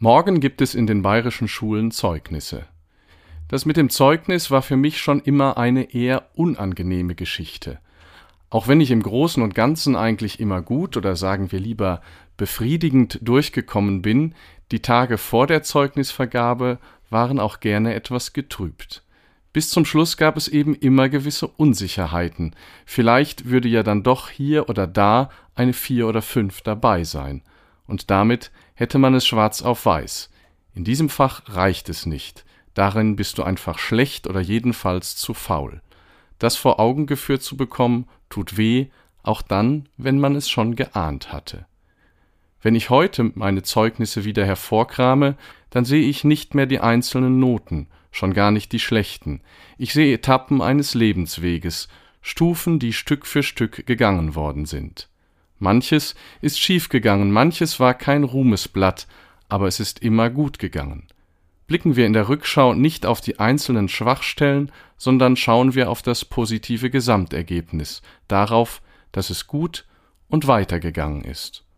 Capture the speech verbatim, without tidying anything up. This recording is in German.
Morgen gibt es in den bayerischen Schulen Zeugnisse. Das mit dem Zeugnis war für mich schon immer eine eher unangenehme Geschichte. Auch wenn ich im Großen und Ganzen eigentlich immer gut oder sagen wir lieber befriedigend durchgekommen bin, die Tage vor der Zeugnisvergabe waren auch gerne etwas getrübt. Bis zum Schluss gab es eben immer gewisse Unsicherheiten. Vielleicht würde ja dann doch hier oder da eine vier oder fünf dabei sein. Und damit hätte man es schwarz auf weiß. In diesem Fach reicht es nicht. Darin bist du einfach schlecht oder jedenfalls zu faul. Das vor Augen geführt zu bekommen, tut weh, auch dann, wenn man es schon geahnt hatte. Wenn ich heute meine Zeugnisse wieder hervorkrame, dann sehe ich nicht mehr die einzelnen Noten, schon gar nicht die schlechten. Ich sehe Etappen eines Lebensweges, Stufen, die Stück für Stück gegangen worden sind. Manches ist schiefgegangen, manches war kein Ruhmesblatt, aber es ist immer gut gegangen. Blicken wir in der Rückschau nicht auf die einzelnen Schwachstellen, sondern schauen wir auf das positive Gesamtergebnis, darauf, dass es gut und weitergegangen ist.